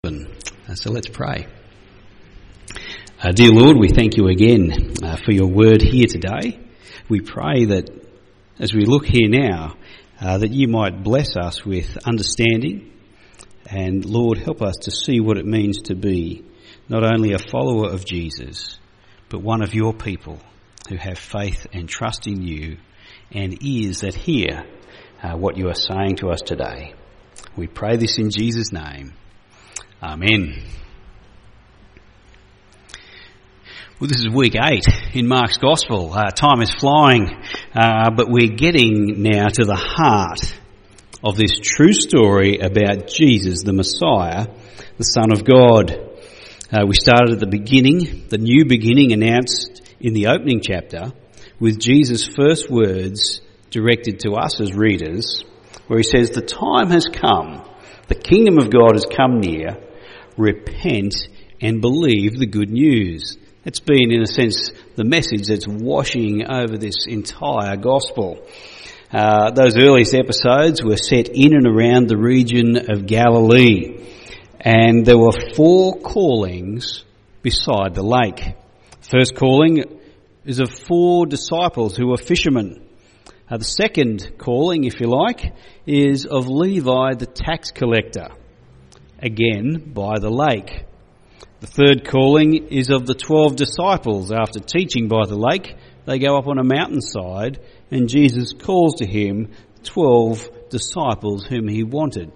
So let's pray. Dear Lord, we thank you again for your word here today. We pray that as we look here now, that you might bless us with understanding, and Lord, help us to see what it means to be not only a follower of Jesus, but one of your people who have faith and trust in you and ears that hear what you are saying to us today. We pray this in Jesus' name. Amen. Well, this is week 8 in Mark's Gospel. Time is flying, but we're getting now to the heart of this true story about Jesus, the Messiah, the Son of God. We started at the beginning, the new beginning announced in the opening chapter, with Jesus' first words directed to us as readers, where he says, "The time has come, the kingdom of God has come near. Repent and believe the good news." It's been, in a sense, the message that's washing over this entire gospel. Those earliest episodes were set in and around the region of Galilee, and there were 4 callings beside the lake. First calling is of 4 disciples who were fishermen. The second calling, if you like, is of Levi the tax collector, again by the lake. The third calling is of the 12 disciples. After teaching by the lake, they go up on a mountainside and Jesus calls to him 12 disciples whom he wanted.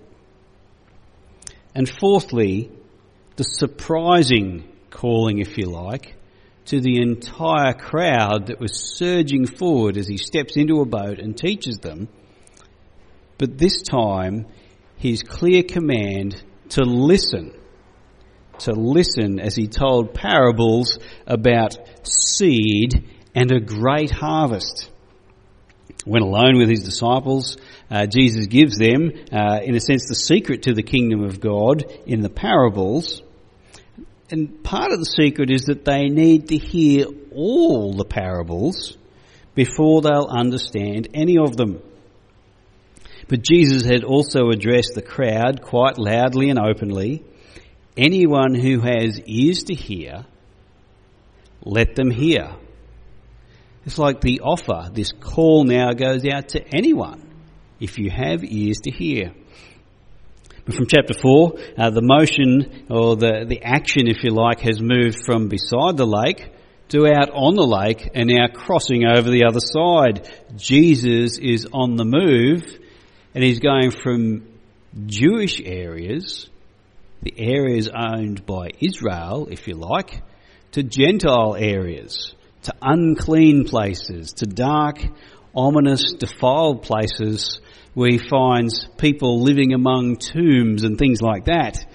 And fourthly, the surprising calling, if you like, to the entire crowd that was surging forward as he steps into a boat and teaches them. But this time, his clear command to listen as he told parables about seed and a great harvest. When alone with his disciples, Jesus gives them, in a sense, the secret to the kingdom of God in the parables. And part of the secret is that they need to hear all the parables before they'll understand any of them. But Jesus had also addressed the crowd quite loudly and openly. Anyone who has ears to hear, let them hear. It's like the offer, this call now goes out to anyone, if you have ears to hear. But from chapter 4, the motion, or the action, if you like, has moved from beside the lake to out on the lake and now crossing over the other side. Jesus is on the move, and he's going from Jewish areas, the areas owned by Israel, if you like, to Gentile areas, to unclean places, to dark, ominous, defiled places where he finds people living among tombs and things like that.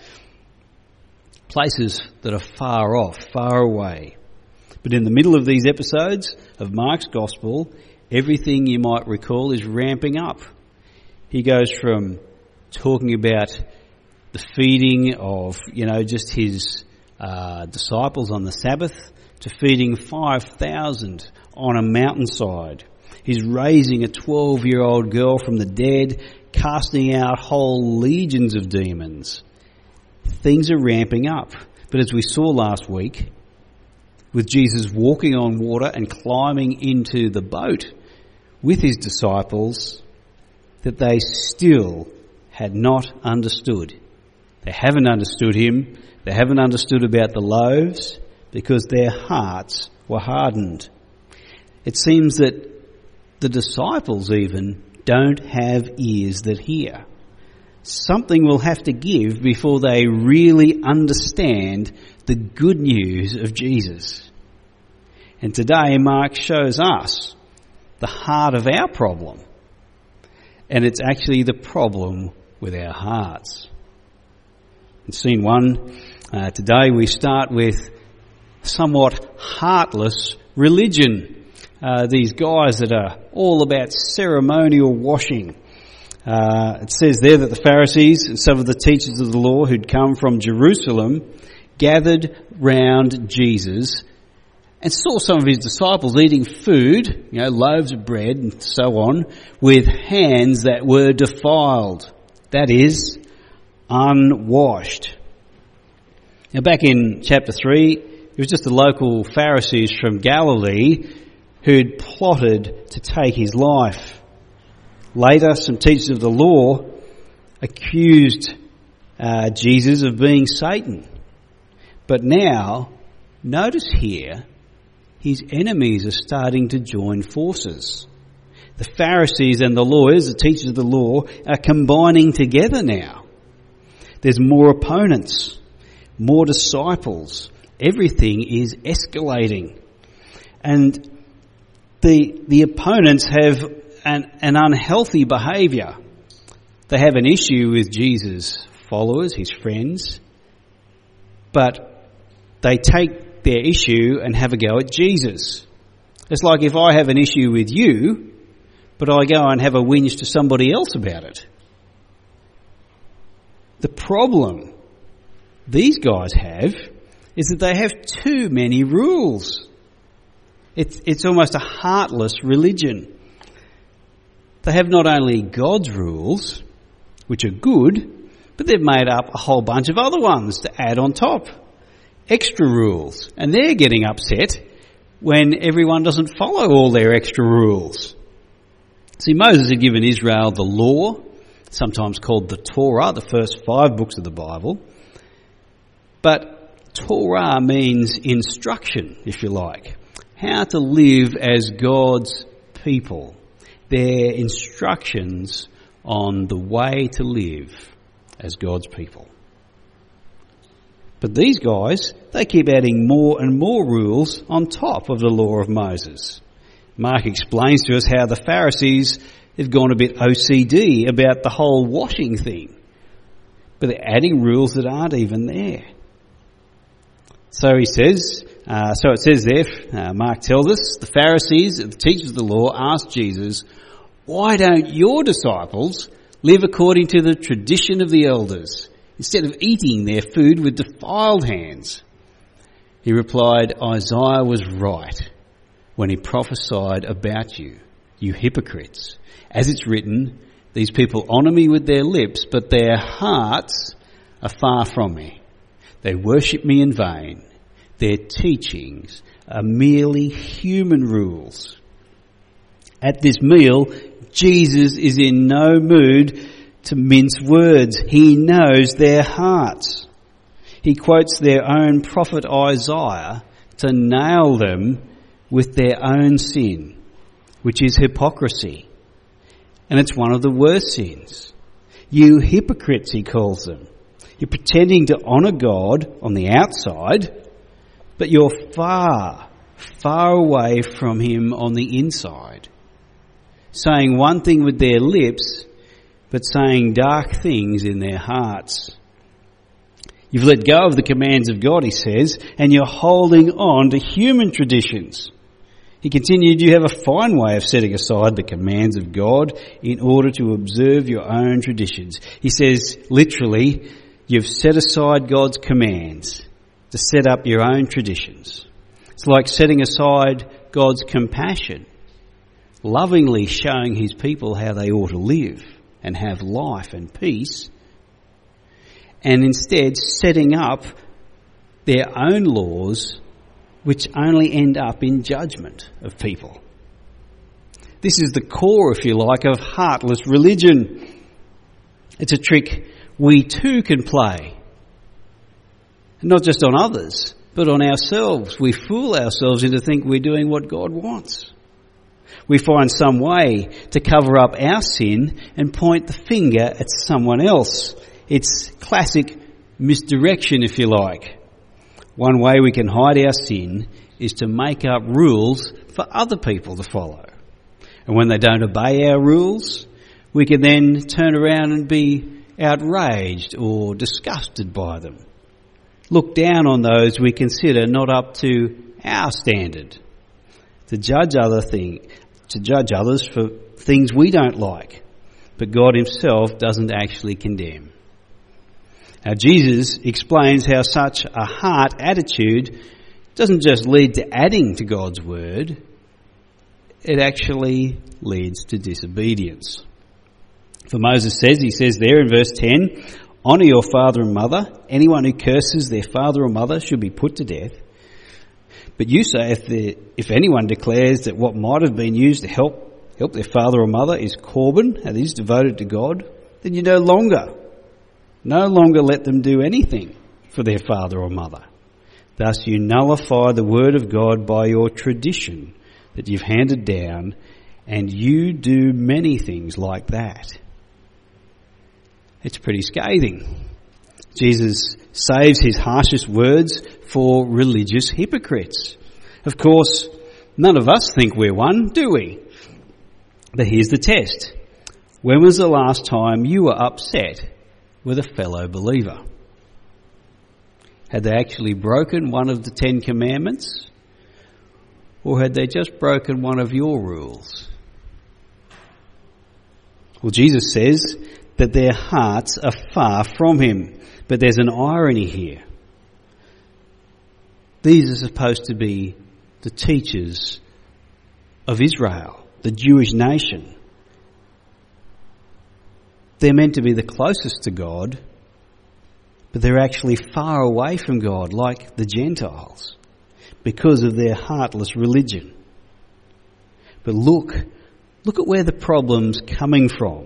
Places that are far off, far away. But in the middle of these episodes of Mark's Gospel, everything you might recall is ramping up. He goes from talking about the feeding of, just his disciples on the Sabbath to feeding 5,000 on a mountainside. He's raising a 12-year-old girl from the dead, casting out whole legions of demons. Things are ramping up. But as we saw last week, with Jesus walking on water and climbing into the boat with his disciples, that they still had not understood. They haven't understood him. They haven't understood about the loaves because their hearts were hardened. It seems that the disciples even don't have ears that hear. Something will have to give before they really understand the good news of Jesus. And today Mark shows us the heart of our problem. And it's actually the problem with our hearts. In scene 1, today we start with somewhat heartless religion. These guys that are all about ceremonial washing. It says there that the Pharisees and some of the teachers of the law who'd come from Jerusalem gathered round Jesus and saw some of his disciples eating food, loaves of bread and so on, with hands that were defiled, that is, unwashed. Now back in chapter 3, it was just the local Pharisees from Galilee who'd plotted to take his life. Later, some teachers of the law accused Jesus of being Satan. But now, notice here, his enemies are starting to join forces. The Pharisees and the lawyers, the teachers of the law, are combining together now. There's more opponents, more disciples. Everything is escalating. And the opponents have an unhealthy behaviour. They have an issue with Jesus' followers, his friends, but they take their issue and have a go at Jesus. It's like if I have an issue with you, but I go and have a whinge to somebody else about it. The problem these guys have is that they have too many rules. It's almost a heartless religion. They have not only God's rules, which are good, but they've made up a whole bunch of other ones to add on top. Extra rules. And they're getting upset when everyone doesn't follow all their extra rules. See, Moses had given Israel the law, sometimes called the Torah, the first 5 books of the Bible. But Torah means instruction, if you like. How to live as God's people. They're instructions on the way to live as God's people. But these guys, they keep adding more and more rules on top of the law of Moses. Mark explains to us how the Pharisees have gone a bit OCD about the whole washing thing. But they're adding rules that aren't even there. So he says, it says there, Mark tells us, the Pharisees, the teachers of the law, asked Jesus, "Why don't your disciples live according to the tradition of the elders, instead of eating their food with defiled hands?" He replied, "Isaiah was right when he prophesied about you, you hypocrites. As it's written, these people honour me with their lips, but their hearts are far from me. They worship me in vain. Their teachings are merely human rules." At this meal, Jesus is in no mood to mince words. He knows their hearts. He quotes their own prophet Isaiah to nail them with their own sin, which is hypocrisy. And it's one of the worst sins. You hypocrites, he calls them. You're pretending to honour God on the outside, but you're far, far away from him on the inside. Saying one thing with their lips, but saying dark things in their hearts. You've let go of the commands of God, he says, and you're holding on to human traditions. He continued, "You have a fine way of setting aside the commands of God in order to observe your own traditions." He says, literally, you've set aside God's commands to set up your own traditions. It's like setting aside God's compassion, lovingly showing his people how they ought to live and have life and peace, and instead setting up their own laws which only end up in judgment of people. This is the core, if you like, of heartless religion. It's a trick we too can play. Not just on others, but on ourselves. We fool ourselves into thinking we're doing what God wants. We find some way to cover up our sin and point the finger at someone else. It's classic misdirection, if you like. One way we can hide our sin is to make up rules for other people to follow. And when they don't obey our rules, we can then turn around and be outraged or disgusted by them. Look down on those we consider not up to our standard. To judge others for things we don't like, but God himself doesn't actually condemn. Now, Jesus explains how such a heart attitude doesn't just lead to adding to God's word, it actually leads to disobedience. For Moses says, he says there in verse 10, Honour your father and mother. Anyone who curses their father or mother should be put to death. But you say if anyone declares that what might have been used to help their father or mother is Corban, that is devoted to God, then you no longer let them do anything for their father or mother. Thus you nullify the word of God by your tradition that you've handed down, and you do many things like that. It's pretty scathing. Jesus saves his harshest words for religious hypocrites. Of course, none of us think we're one, do we? But here's the test. When was the last time you were upset with a fellow believer? Had they actually broken one of the 10 Commandments? Or had they just broken one of your rules? Well, Jesus says that their hearts are far from him. But there's an irony here. These are supposed to be the teachers of Israel, the Jewish nation. They're meant to be the closest to God, but they're actually far away from God, like the Gentiles, because of their heartless religion. But look at where the problem's coming from.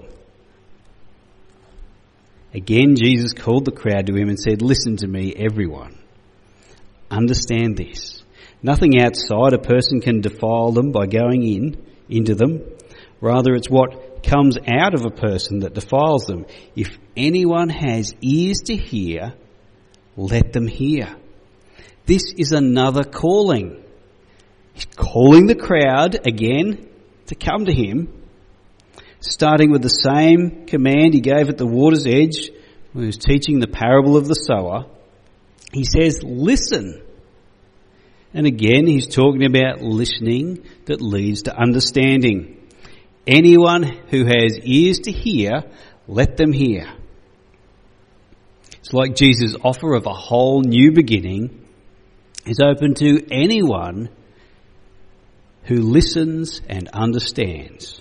Again, Jesus called the crowd to him and said, "Listen to me, everyone. Understand this. Nothing outside a person can defile them by going into them. Rather, it's what comes out of a person that defiles them. If anyone has ears to hear, let them hear." This is another calling. He's calling the crowd again to come to him, starting with the same command he gave at the water's edge when he was teaching the parable of the sower. He says, listen. And again, he's talking about listening that leads to understanding. Anyone who has ears to hear, let them hear. It's like Jesus' offer of a whole new beginning is open to anyone who listens and understands.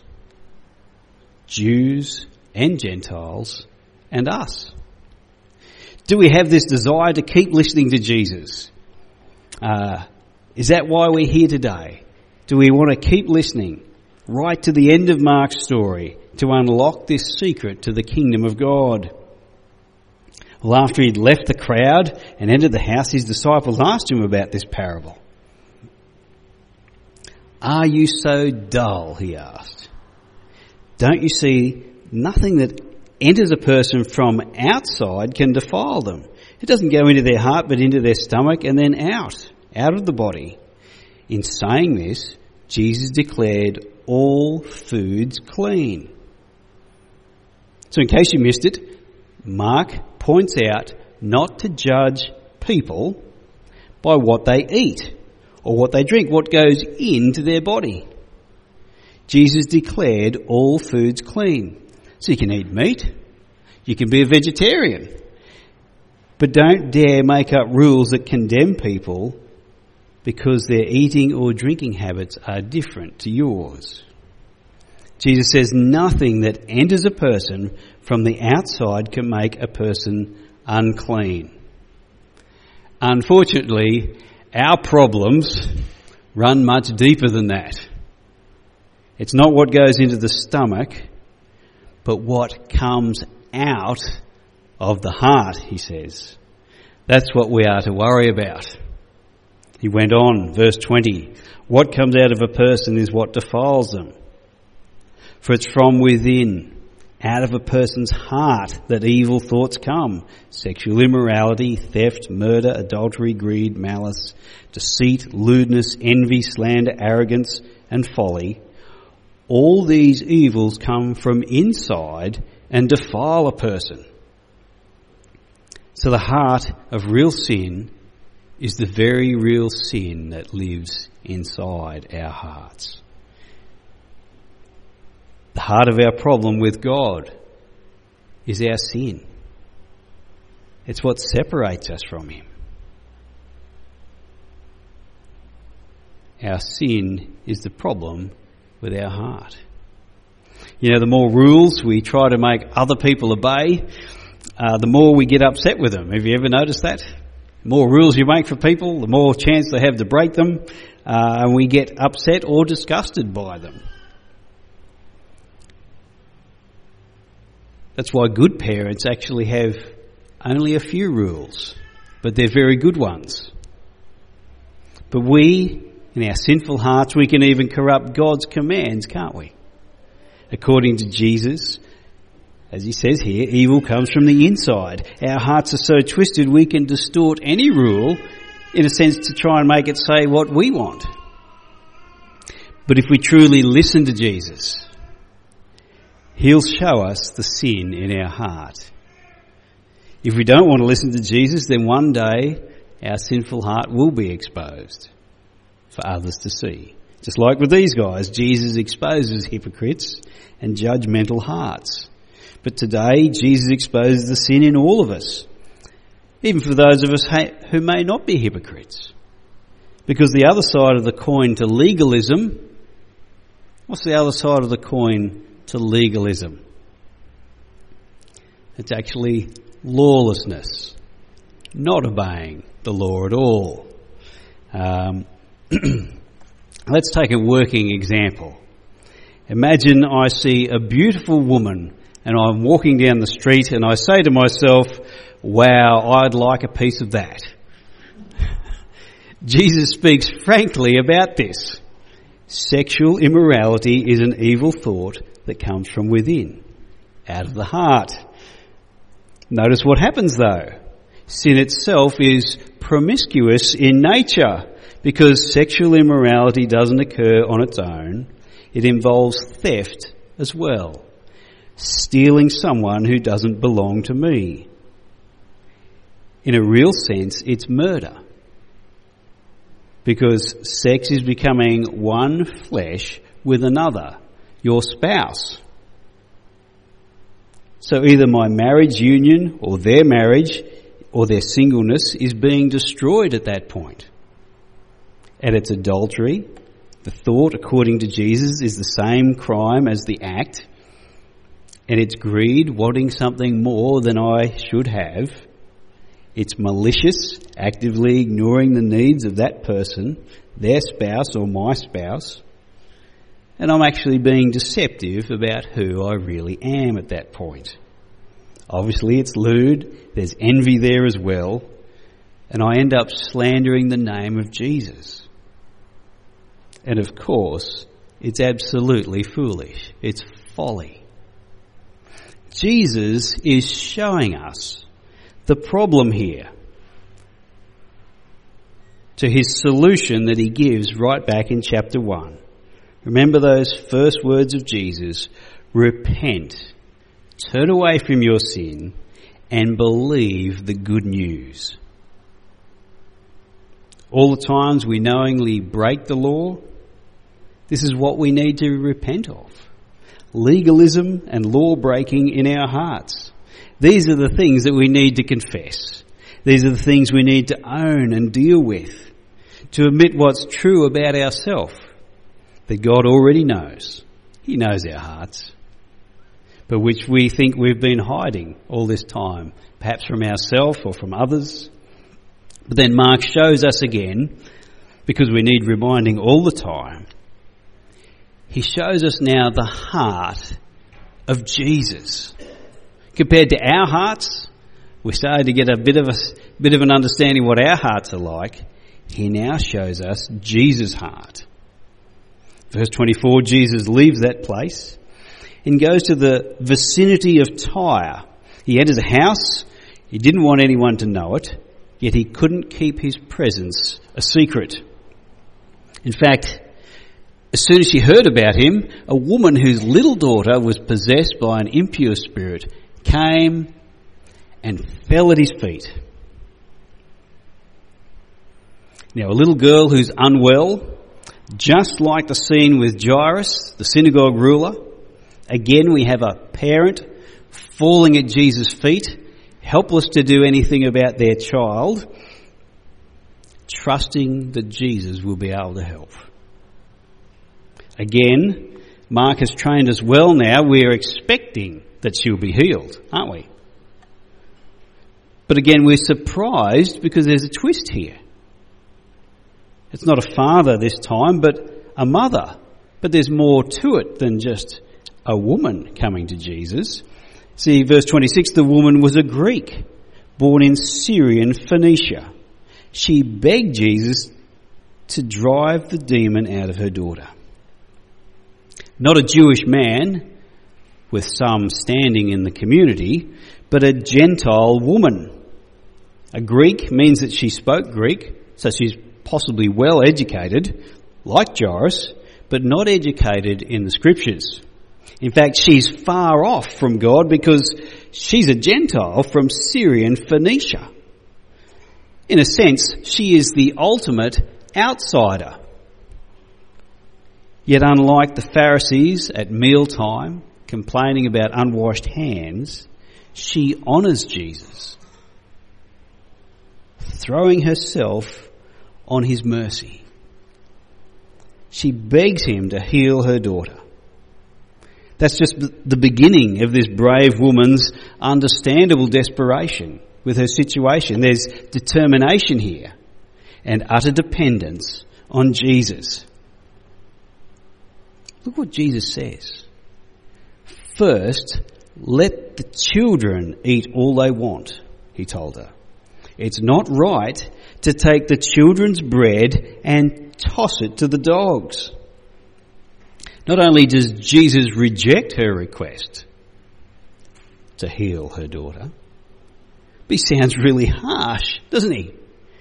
Jews and Gentiles and us. Do we have this desire to keep listening to Jesus? Is that why we're here today? Do we want to keep listening right to the end of Mark's story to unlock this secret to the kingdom of God? Well, after he'd left the crowd and entered the house, his disciples asked him about this parable. "Are you so dull?" he asked. "Don't you see nothing that enters a person from outside can defile them? It doesn't go into their heart but into their stomach and then out of the body." In saying this, Jesus declared all foods clean. So in case you missed it, Mark points out not to judge people by what they eat or what they drink, what goes into their body. Jesus declared all foods clean. So you can eat meat, you can be a vegetarian, but don't dare make up rules that condemn people because their eating or drinking habits are different to yours. Jesus says nothing that enters a person from the outside can make a person unclean. Unfortunately, our problems run much deeper than that. It's not what goes into the stomach, but what comes out of the heart, he says. That's what we are to worry about. He went on, verse 20, "What comes out of a person is what defiles them. For it's from within, out of a person's heart, that evil thoughts come. Sexual immorality, theft, murder, adultery, greed, malice, deceit, lewdness, envy, slander, arrogance, and folly. All these evils come from inside and defile a person." So the heart of real sin is the very real sin that lives inside our hearts. The heart of our problem with God is our sin. It's what separates us from him. Our sin is the problem with our heart. You know, the more rules we try to make other people obey, the more we get upset with them. Have you ever noticed that? The more rules you make for people, the more chance they have to break them, and we get upset or disgusted by them. That's why good parents actually have only a few rules, but they're very good ones. But we, in our sinful hearts, we can even corrupt God's commands, can't we? According to Jesus, as he says here, evil comes from the inside. Our hearts are so twisted we can distort any rule, in a sense, to try and make it say what we want. But if we truly listen to Jesus, he'll show us the sin in our heart. If we don't want to listen to Jesus, then one day our sinful heart will be exposed for others to see. Just like with these guys, Jesus exposes hypocrites and judgmental hearts. But today, Jesus exposes the sin in all of us, even for those of us who may not be hypocrites. Because the other side of the coin to legalism, what's the other side of the coin to legalism? It's actually lawlessness, not obeying the law at all. Let's take a working example. Imagine I see a beautiful woman and I'm walking down the street and I say to myself, wow, I'd like a piece of that. Jesus speaks frankly about this. Sexual immorality is an evil thought that comes from within, out of the heart. Notice what happens though. Sin itself is promiscuous in nature because sexual immorality doesn't occur on its own. It involves theft as well. Stealing someone who doesn't belong to me. In a real sense, it's murder. Because sex is becoming one flesh with another, your spouse. So either my marriage union or their marriage or their singleness is being destroyed at that point. And it's adultery. The thought, according to Jesus, is the same crime as the act. And it's greed, wanting something more than I should have. It's malicious, actively ignoring the needs of that person, their spouse or my spouse. And I'm actually being deceptive about who I really am at that point. Obviously it's lewd, there's envy there as well, and I end up slandering the name of Jesus. And of course, it's absolutely foolish. It's folly. Jesus is showing us the problem here to his solution that he gives right back in chapter 1. Remember those first words of Jesus, repent, turn away from your sin and believe the good news. All the times we knowingly break the law, this is what we need to repent of. Legalism and law breaking in our hearts. These are the things that we need to confess. These are the things we need to own and deal with. To admit what's true about ourselves. That God already knows. He knows our hearts. But which we think we've been hiding all this time. Perhaps from ourselves or from others. But then Mark shows us again, because we need reminding all the time, he shows us now the heart of Jesus. Compared to our hearts, we're starting to get a bit of an understanding what our hearts are like. He now shows us Jesus' heart. Verse 24, Jesus leaves that place and goes to the vicinity of Tyre. He enters a house. He didn't want anyone to know it, yet he couldn't keep his presence a secret. In fact, as soon as she heard about him, a woman whose little daughter was possessed by an impure spirit came and fell at his feet. Now, a little girl who's unwell, just like the scene with Jairus, the synagogue ruler, again we have a parent falling at Jesus' feet, helpless to do anything about their child, trusting that Jesus will be able to help. Again, Mark has trained us well now. We're expecting that she'll be healed, aren't we? But again, we're surprised because there's a twist here. It's not a father this time, but a mother. But there's more to it than just a woman coming to Jesus. See, verse 26, the woman was a Greek, born in Syrian Phoenicia. She begged Jesus to drive the demon out of her daughter. Not a Jewish man with some standing in the community, but a Gentile woman. A Greek means that she spoke Greek, so she's possibly well educated, like Jairus, but not educated in the scriptures. In fact, she's far off from God because she's a Gentile from Syrian Phoenicia. In a sense, she is the ultimate outsider. Yet unlike the Pharisees at mealtime, complaining about unwashed hands, she honours Jesus, throwing herself on his mercy. She begs him to heal her daughter. That's just the beginning of this brave woman's understandable desperation with her situation. There's determination here and utter dependence on Jesus. Look what Jesus says. First, let the children eat all they want, he told her. It's not right to take the children's bread and toss it to the dogs. Not only does Jesus reject her request to heal her daughter, but he sounds really harsh, doesn't he?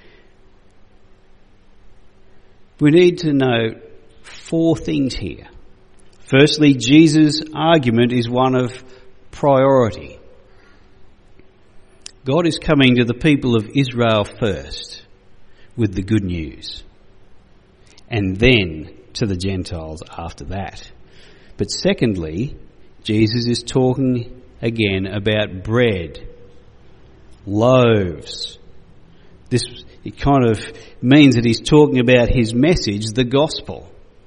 We need to note 4 things here. Firstly, Jesus' argument is one of priority. God is coming to the people of Israel first with the good news, and then to the Gentiles after that. But secondly, Jesus is talking again about bread, loaves. It kind of means that he's talking about his message, the gospel.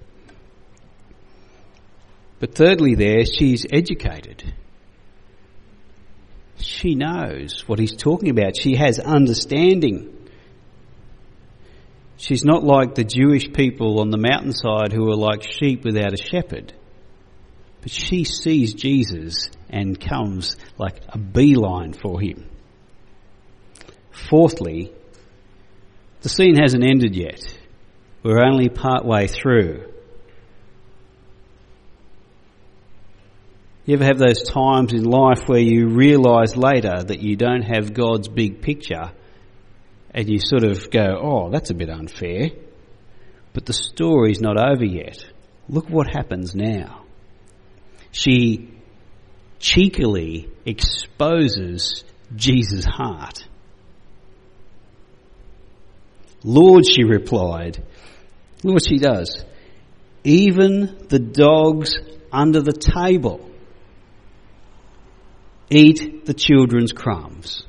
But thirdly there, she's educated. She knows what he's talking about. She has understanding. She's not like the Jewish people on the mountainside who are like sheep without a shepherd. But she sees Jesus and comes like a beeline for him. Fourthly, the scene hasn't ended yet. We're only part way through. You ever have those times in life where you realise later that you don't have God's big picture and you sort of go, oh, that's a bit unfair. But the story's not over yet. Look what happens now. She cheekily exposes Jesus' heart. Lord, she replied. Look what she does. Even the dogs under the table eat the children's crumbs.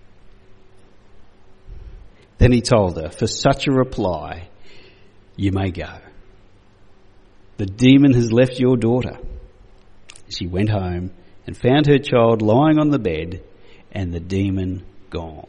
Then he told her, for such a reply, you may go. The demon has left your daughter. She went home and found her child lying on the bed and the demon gone.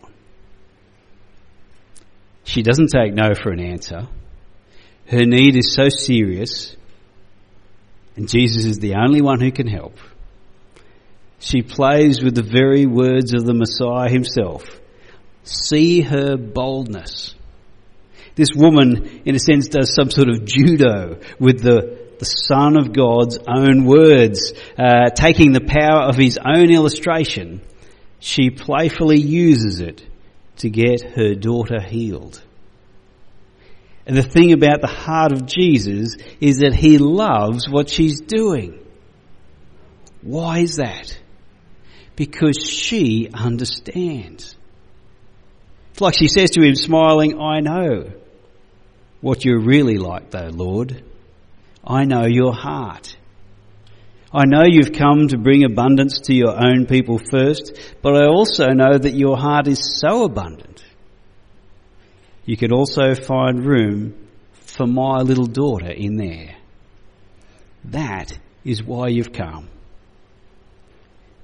She doesn't take no for an answer. Her need is so serious, and Jesus is the only one who can help. She plays with the very words of the Messiah himself. See her boldness. This woman, in a sense, does some sort of judo with the Son of God's own words. Taking the power of his own illustration, she playfully uses it to get her daughter healed. And the thing about the heart of Jesus is that he loves what she's doing. Why is that? Because she understands. It's like she says to him, smiling, I know what you're really like though, Lord. I know your heart. I know you've come to bring abundance to your own people first, but I also know that your heart is so abundant. You could also find room for my little daughter in there. That is why you've come.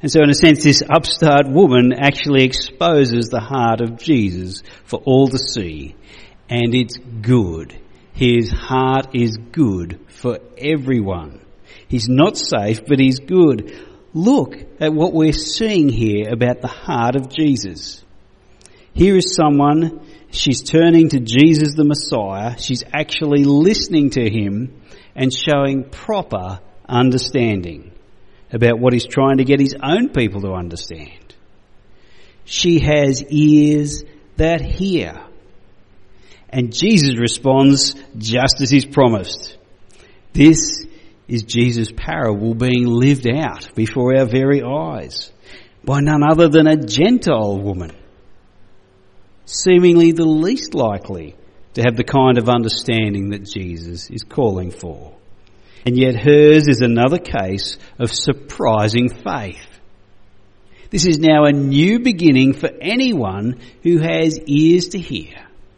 And so in a sense, this upstart woman actually exposes the heart of Jesus for all to see. And it's good. His heart is good for everyone. He's not safe, but he's good. Look at what we're seeing here about the heart of Jesus. Here is someone, she's turning to Jesus the Messiah. She's actually listening to him and showing proper understanding about what he's trying to get his own people to understand. She has ears that hear. And Jesus responds just as he's promised. This is Jesus' parable being lived out before our very eyes by none other than a Gentile woman, seemingly the least likely to have the kind of understanding that Jesus is calling for. And yet hers is another case of surprising faith. This is now a new beginning for anyone who has ears to hear.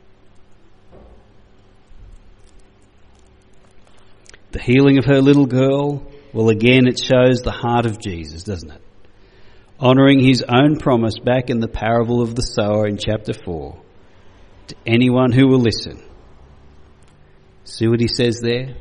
The healing of her little girl, well, again, it shows the heart of Jesus, doesn't it? Honouring his own promise back in the parable of the sower in chapter 4. To anyone who will listen. See what he says there?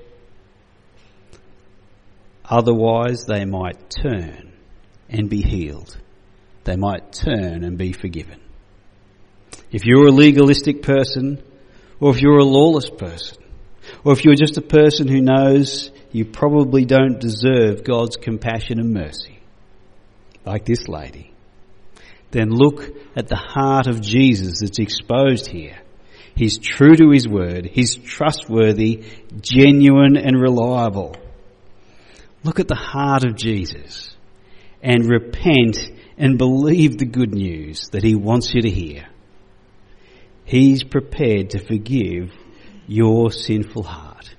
Otherwise they might turn and be healed. They might turn and be forgiven. If you're a legalistic person, or if you're a lawless person, or if you're just a person who knows you probably don't deserve God's compassion and mercy, like this lady, then look at the heart of Jesus that's exposed here. He's true to his word. He's trustworthy, genuine and reliable. Look at the heart of Jesus and repent and believe the good news that he wants you to hear. He's prepared to forgive your sinful heart.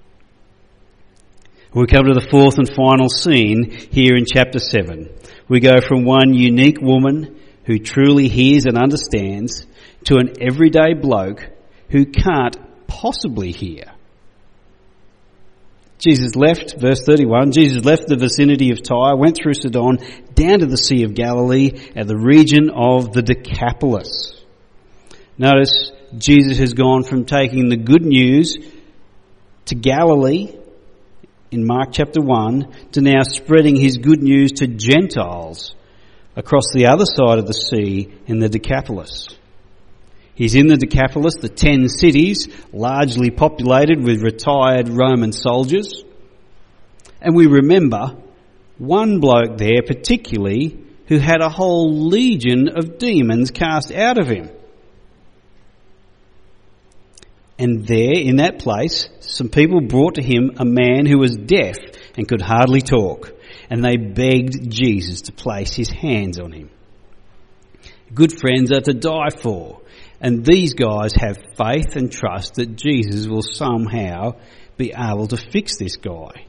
We come to the fourth and final scene here in chapter 7. We go from one unique woman who truly hears and understands to an everyday bloke who can't possibly hear. Jesus left, verse 31, Jesus left the vicinity of Tyre, went through Sidon, down to the Sea of Galilee at the region of the Decapolis. Notice Jesus has gone from taking the good news to Galilee in Mark chapter 1 to now spreading his good news to Gentiles across the other side of the sea in the Decapolis. He's in the Decapolis, the 10 cities, largely populated with retired Roman soldiers. And we remember one bloke there particularly who had a whole legion of demons cast out of him. And there, in that place, some people brought to him a man who was deaf and could hardly talk. And they begged Jesus to place his hands on him. Good friends are to die for. And these guys have faith and trust that Jesus will somehow be able to fix this guy.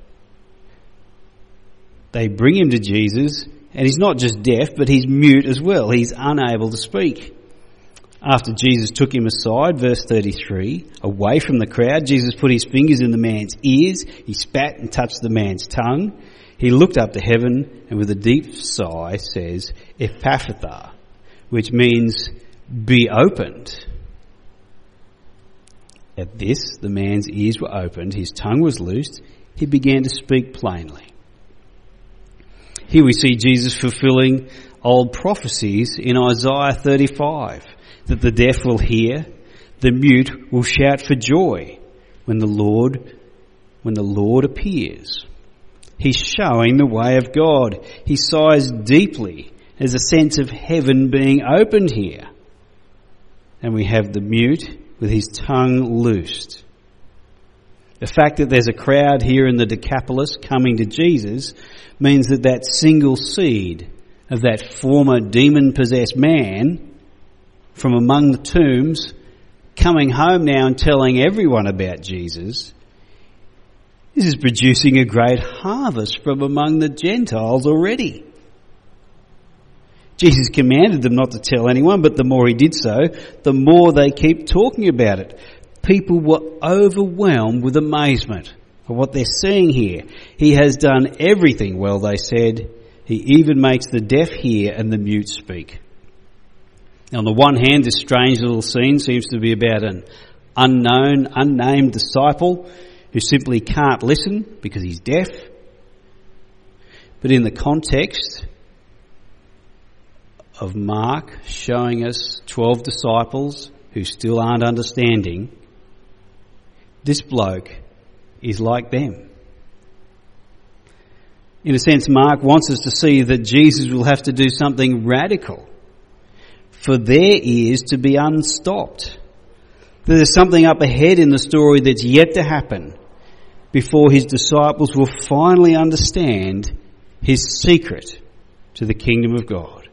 They bring him to Jesus, and he's not just deaf, but he's mute as well. He's unable to speak. After Jesus took him aside, verse 33, away from the crowd, Jesus put his fingers in the man's ears. He spat and touched the man's tongue. He looked up to heaven and with a deep sigh says, Ephphatha, which means be opened. At this, the man's ears were opened, his tongue was loosed, he began to speak plainly. Here we see Jesus fulfilling old prophecies in Isaiah 35, that the deaf will hear, the mute will shout for joy when the Lord appears. He's showing the way of God. He sighs deeply. There's a sense of heaven being opened here. And we have the mute with his tongue loosed. The fact that there's a crowd here in the Decapolis coming to Jesus means that that single seed of that former demon-possessed man from among the tombs coming home now and telling everyone about Jesus, this is producing a great harvest from among the Gentiles already. Jesus commanded them not to tell anyone, but the more he did so, the more they keep talking about it. People were overwhelmed with amazement at what they're seeing here. He has done everything well, they said, He even makes the deaf hear and the mute speak. On the one hand, this strange little scene seems to be about an unknown, unnamed disciple who simply can't listen because he's deaf. But in the context of Mark showing us 12 disciples who still aren't understanding, this bloke is like them. In a sense, Mark wants us to see that Jesus will have to do something radical for their ears to be unstopped. There's something up ahead in the story that's yet to happen before his disciples will finally understand his secret to the kingdom of God.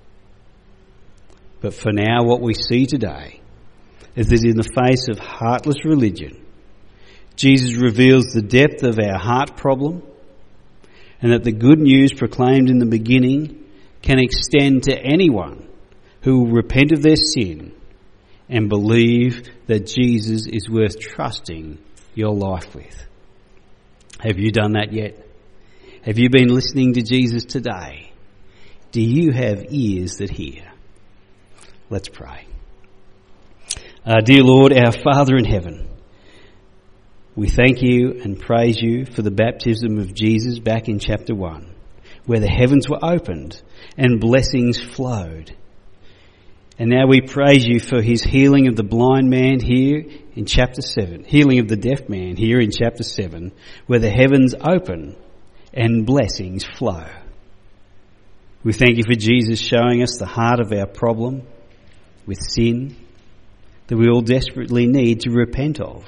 But for now, what we see today is that in the face of heartless religion, Jesus reveals the depth of our heart problem, and that the good news proclaimed in the beginning can extend to anyone who will repent of their sin and believe that Jesus is worth trusting your life with. Have you done that yet? Have you been listening to Jesus today? Do you have ears that hear? Let's pray. Dear Lord, our Father in heaven, we thank you and praise you for the baptism of Jesus back in chapter 1, where the heavens were opened and blessings flowed. And now we praise you for his healing of the blind man here in chapter 7, healing of the deaf man here in chapter 7, where the heavens open and blessings flow. We thank you for Jesus showing us the heart of our problem with sin that we all desperately need to repent of.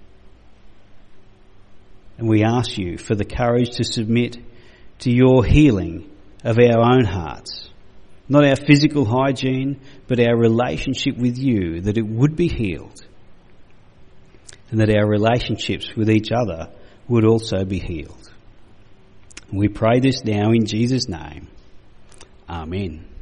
And we ask you for the courage to submit to your healing of our own hearts. Not our physical hygiene, but our relationship with you, that it would be healed. And that our relationships with each other would also be healed. We pray this now in Jesus' name. Amen.